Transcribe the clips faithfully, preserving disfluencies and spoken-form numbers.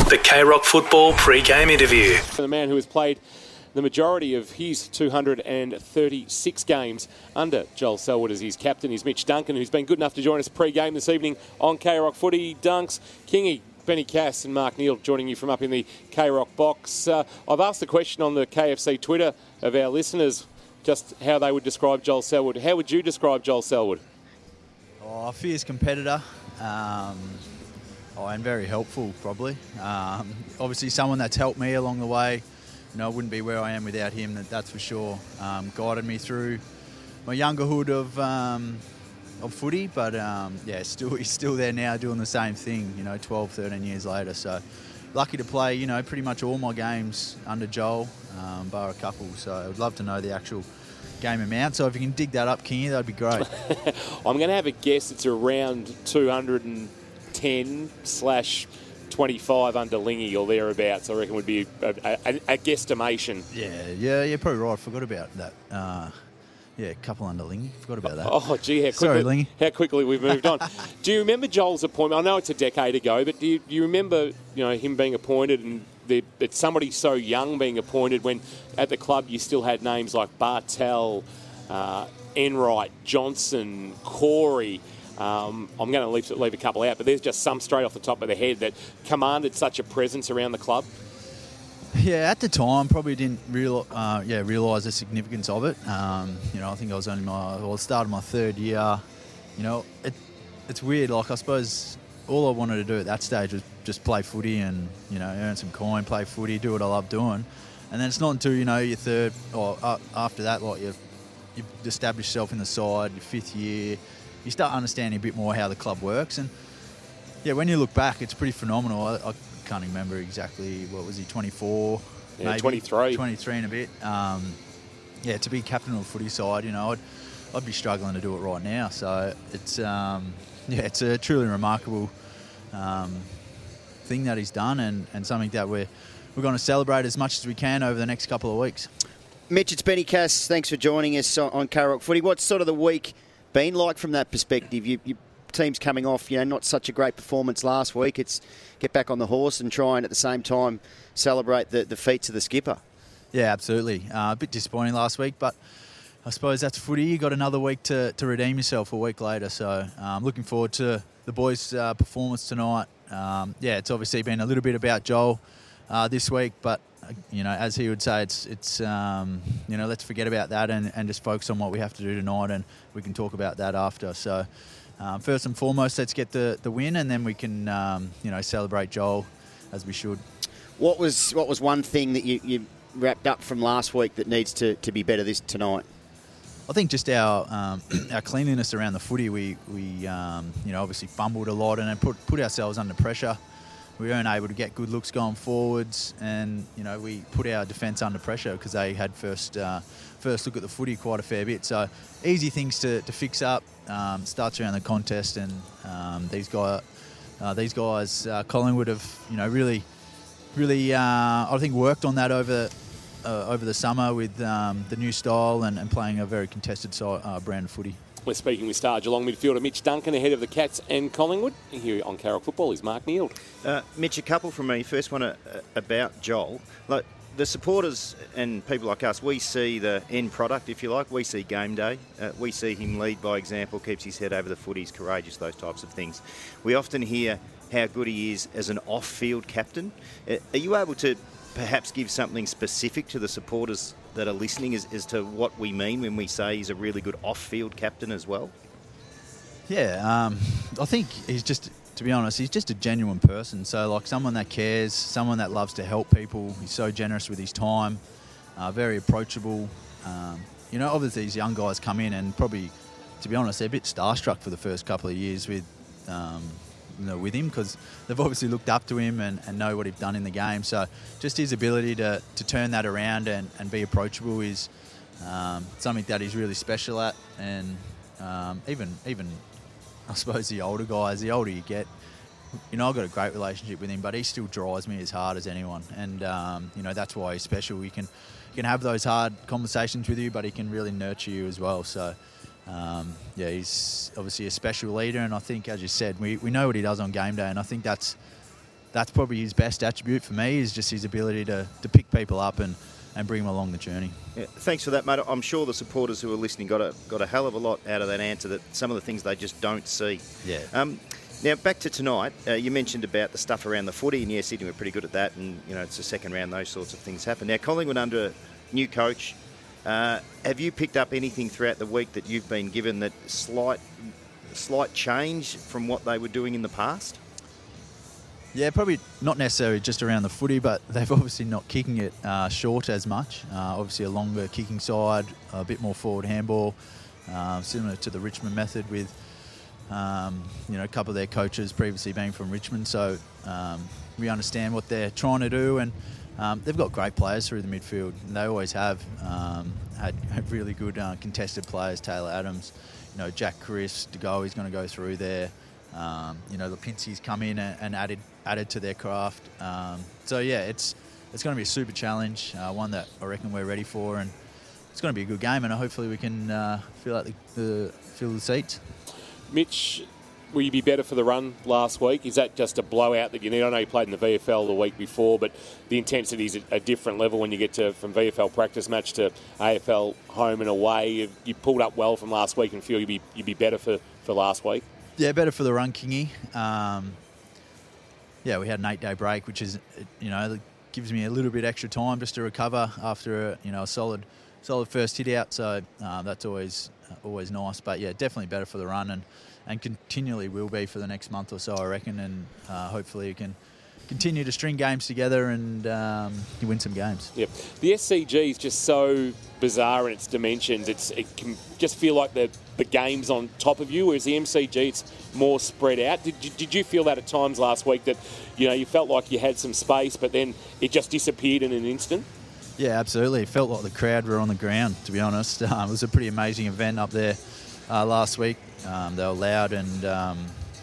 The K-Rock Football pre-game interview. The man who has played the majority of his two hundred thirty-six games under Joel Selwood as his captain is Mitch Duncan, who's been good enough to join us pre-game this evening on K-Rock Footy. Dunks, Kingy, Benny Cass and Mark Neal joining you from up in the K-Rock box. Uh, I've asked the question on the K F C Twitter of our listeners just how they would describe Joel Selwood. How would you describe Joel Selwood? Oh, a fierce competitor. Um, oh, and very helpful, probably. Um, obviously, someone that's helped me along the way. You know, I wouldn't be where I am without him, that, that's for sure. Um, guided me through my youngerhood of um, of footy, but um, yeah, still he's still there now doing the same thing, you know, twelve, thirteen years later. So lucky to play, you know, pretty much all my games under Joel, um, bar a couple. So I'd love to know the actual game amount. So if you can dig that up, Kingy, that'd be great. I'm going to have a guess it's around two hundred ten slash twenty-five under Lingy or thereabouts. I reckon would be a, a, a, a guesstimation. Yeah, yeah, you're probably right. I forgot about that. Uh, yeah, a couple under Lingy. Forgot about that. Oh, gee, how quickly, Sorry, Lingy. how quickly we've moved on. Do you remember Joel's appointment? I know it's a decade ago, but do you, do you remember, you know, him being appointed and the, it's somebody so young being appointed when at the club you still had names like Bartel, uh, Enright, Johnson, Corey. Um, I'm going to leave, leave a couple out, but there's just some straight off the top of the head that commanded such a presence around the club. Yeah, at the time, probably didn't real, uh, yeah, realise the significance of it. Um, you know, I think I was only my, well, I started my third year. You know, it, it's weird. Like, I suppose all I wanted to do at that stage was just play footy and, you know, earn some coin, play footy, do what I love doing. And then it's not until, you know, your third, or uh, after that, like, you've, you've established yourself in the side, your fifth year, you start understanding a bit more how the club works. And, yeah, when you look back, it's pretty phenomenal. I, I can't remember exactly, what was he, twenty-four? Yeah, maybe? twenty-three. twenty-three and a bit. Um, yeah, to be captain of the footy side, you know, I'd, I'd be struggling to do it right now. So it's, um, yeah, it's a truly remarkable um, thing that he's done and, and something that we're, we're going to celebrate as much as we can over the next couple of weeks. Mitch, it's Benny Cass. Thanks for joining us on, on K-Rock Footy. What's sort of the week been like from that perspective? You, you team's coming off, you know, not such a great performance last week. It's get back on the horse and try and at the same time celebrate the, the feats of the skipper. Yeah, absolutely. Uh, a bit disappointing last week, but I suppose that's footy. You got another week to, to redeem yourself a week later. So I'm um, looking forward to the boys' uh, performance tonight. Um, yeah, it's obviously been a little bit about Joel uh, this week, but uh, you know, as he would say, it's it's um, you know, let's forget about that and, and just focus on what we have to do tonight, and we can talk about that after. So. Um, first and foremost, let's get the, the win, and then we can, um, you know, celebrate Joel as we should. What was what was one thing that you, you wrapped up from last week that needs to, to be better this tonight? I think just our um, our cleanliness around the footy. We we um, you know, obviously fumbled a lot and then put put ourselves under pressure. We weren't able to get good looks going forwards, and you know, we put our defence under pressure because they had first uh, first look at the footy quite a fair bit. So easy things to, to fix up. Um, starts around the contest, and um, these guys, uh, these guys, uh, Collingwood have, you know, really, really, uh, I think worked on that over uh, over the summer with um, the new style and, and playing a very contested side, uh, brand of footy. We're speaking with star Geelong midfielder Mitch Duncan ahead of the Cats and Collingwood. Here on K-Rock Football is Mark Neal. Uh, Mitch, a couple from me. First one uh, about Joel. Like, the supporters and people like us, we see the end product, if you like. We see game day. Uh, we see him lead by example, keeps his head over the footy, he's courageous, those types of things. We often hear how good he is as an off-field captain. Uh, are you able to perhaps give something specific to the supporters that are listening as, as to what we mean when we say he's a really good off-field captain as well? Yeah, um, I think he's just... To be honest, he's just a genuine person. So, like, someone that cares, someone that loves to help people. He's so generous with his time, uh, very approachable. Um, you know, obviously these young guys come in and probably, to be honest, they're a bit starstruck for the first couple of years with, um, you know, with him because they've obviously looked up to him and, and know what he's done in the game. So, just his ability to, to turn that around and, and be approachable is um, something that he's really special at. And um, even even. I suppose the older guys, the older you get, you know, I've got a great relationship with him, but he still drives me as hard as anyone. And, um, you know, that's why he's special. He can, he can have those hard conversations with you, but he can really nurture you as well. So, um, yeah, he's obviously a special leader. And I think, as you said, we, we know what he does on game day. And I think that's that's probably his best attribute for me, is just his ability to, to pick people up and, and bring them along the journey. Yeah, thanks for that, mate. I'm sure the supporters who are listening got a got a hell of a lot out of that answer, that some of the things they just don't see. Yeah. Um, now, back to tonight, uh, you mentioned about the stuff around the footy, and yeah, Sydney were pretty good at that, and, you know, it's the second round, those sorts of things happen. Now, Collingwood under a new coach, uh, have you picked up anything throughout the week that you've been given that slight, slight change from what they were doing in the past? Yeah, probably not necessarily just around the footy, but they've obviously not kicking it uh, short as much. Uh, obviously a longer kicking side, a bit more forward handball, uh, similar to the Richmond method with, um, you know, a couple of their coaches previously being from Richmond. So um, we understand what they're trying to do, and um, they've got great players through the midfield, and they always have. Um, had, had really good uh, contested players, Taylor Adams, you know, Jack Chris, De Gea, he's going to go through there. Um, you know, Lipinski's come in and, and added added to their craft. Um, so, yeah, it's it's going to be a super challenge, uh, one that I reckon we're ready for, and it's going to be a good game, and hopefully we can uh, fill out the, the, fill the seats. Mitch, will you be better for the run last week? Is that just a blowout that you need? I know you played in the V F L the week before, but the intensity is at a different level when you get to from V F L practice match to A F L home and away. You, you pulled up well from last week and feel you'd be, you'd be better for, for last week? Yeah, better for the run, Kingy. Um, yeah, we had an eight-day break, which is, you know, gives me a little bit extra time just to recover after a, you know, a solid, solid first hit out. So uh, that's always, always nice. But yeah, definitely better for the run, and, and continually will be for the next month or so, I reckon. And uh, hopefully you can continue to string games together and um, you win some games. Yep. The S C G is just so bizarre in its dimensions. It's it can just feel like the the game's on top of you, whereas the M C G, it's more spread out. Did you, did you feel that at times last week, that, you know, you felt like you had some space, but then it just disappeared in an instant? Yeah, absolutely. It felt like the crowd were on the ground, to be honest. Um, it was a pretty amazing event up there uh, last week. Um, they were loud and... Um,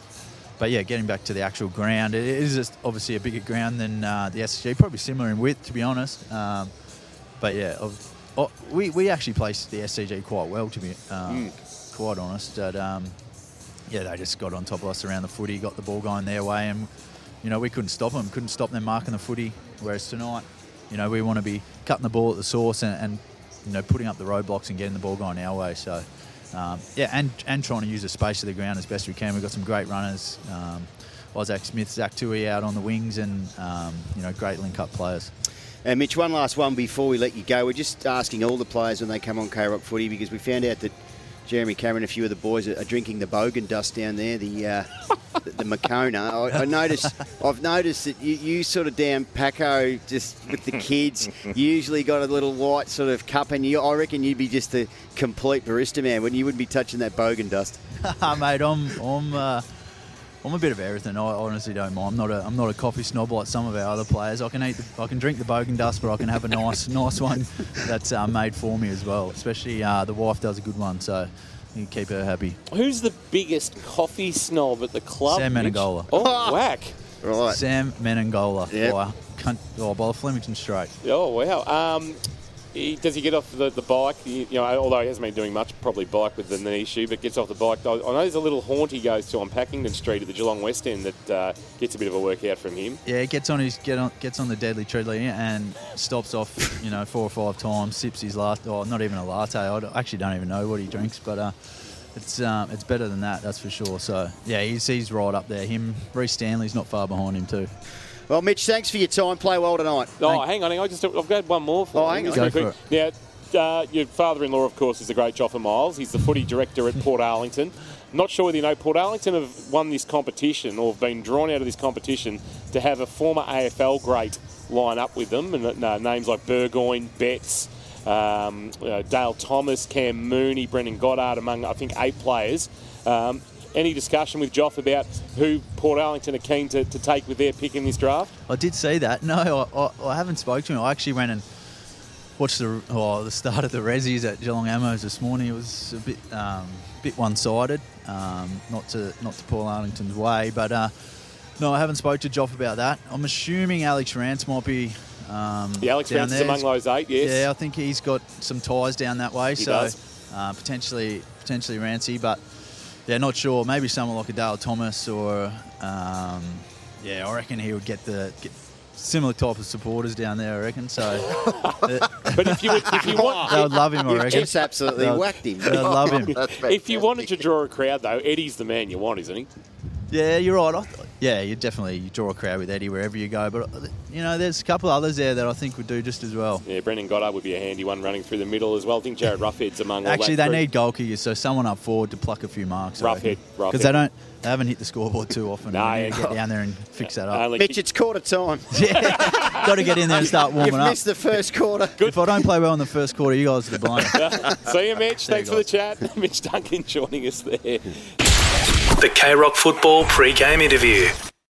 But yeah, getting back to the actual ground, it is just obviously a bigger ground than uh, the S C G, probably similar in width, to be honest. Um, but yeah, of, oh, we we actually placed the S C G quite well, to be um, mm. quite honest. But, um, yeah, they just got on top of us around the footy, got the ball going their way, and you know we couldn't stop them, couldn't stop them marking the footy. Whereas tonight, you know, we want to be cutting the ball at the source and, and you know putting up the roadblocks and getting the ball going our way. So. Um, yeah, and, and trying to use the space of the ground as best we can. We've got some great runners, um, Isaac Smith, Zach Tui out on the wings, and um, you know, great link-up players. And Mitch, one last one before we let you go. We're just asking all the players when they come on K-Rock Footy, because we found out that Jeremy Cameron, a few of the boys are, are drinking the Bogan dust down there, the uh, the, the Moccona. I, I noticed, I've noticed that you, you sort of down Paco just with the kids. You usually got a little white sort of cup, and you, I reckon you'd be just a complete barista man, wouldn't you? Wouldn't be touching that Bogan dust. Mate, I'm I'm uh, I'm a bit of everything. I honestly don't mind. I'm not a I'm not a coffee snob like some of our other players. I can eat the, I can drink the Bogan dust, but I can have a nice nice one that's uh, made for me as well. Especially uh, the wife does a good one, so you keep her happy. Who's the biggest coffee snob at the club? Sam Menengola. Oh, whack! Right, Sam Menengola. Yep. By, oh, by the Flemington Strait. Oh wow. Um, he, does he get off the, the bike? You, you know, although he hasn't been doing much, probably bike with the knee issue, but gets off the bike. I, I know there's a little haunt he goes to on Packington Street at the Geelong West End that uh, gets a bit of a workout from him. Yeah, gets on his get on gets on the deadly treadmill and stops off, you know, four or five times. Sips his last, or oh, not even a latte. I actually don't even know what he drinks, but uh, it's um, it's better than that, that's for sure. So yeah, he's he's right up there. Him, Reece Stanley's not far behind him too. Well, Mitch, thanks for your time. Play well tonight. Oh, Thank- hang on, hang on. Just, I've got one more for Oh, you. hang on. Go Just for it. Now, uh, your father-in-law, of course, is the great Joffa Miles. He's the footy director at Port Arlington. Not sure whether you know, Port Arlington have won this competition or have been drawn out of this competition to have a former A F L great line up with them, and uh, names like Burgoyne, Betts, um, uh, Dale Thomas, Cam Mooney, Brendan Goddard, among, I think, eight players. Um, any discussion with Joff about who Port Arlington are keen to, to take with their pick in this draft? I did see that. No, I, I, I haven't spoken to him. I actually went and watched the oh, the start of the Rezzies at Geelong Ammos this morning. It was a bit um, bit one-sided, um, not to not to Port Arlington's way, but uh, no, I haven't spoken to Joff about that. I'm assuming Alex Rance might be um, Yeah, Alex down Rance is there. among those eight, yes. Yeah, I think he's got some ties down that way, He so does. Uh, potentially potentially Rancy, but yeah, not sure. Maybe someone like a Dale Thomas or um, Yeah, I reckon he would get the get similar type of supporters down there, I reckon. So, uh, But if you would, if you want, they would love him, I You've reckon. just absolutely They'll- whacked him. They'll love him. if you wanted to draw a crowd though, Eddie's the man you want, isn't he? Yeah, you're right. I th- yeah, you definitely you draw a crowd with Eddie wherever you go. But, uh, you know, there's a couple others there that I think would do just as well. Yeah, Brendan Goddard would be a handy one running through the middle as well. I think Jared Roughhead's among all Actually, that they group. need goal kickers, so someone up forward to pluck a few marks. Roughhead, Roughhead. Because they don't, they haven't hit the scoreboard too often. No, They need yeah. to get down there and fix that up. Only Mitch, kick- it's quarter time. Yeah, got to get in there and start warming You've up. missed the first quarter. If I don't play well in the first quarter, you guys are to blame. See you, Mitch. See you Thanks for the chat. Mitch Duncan joining us there. The K-Rock Football pre-game interview.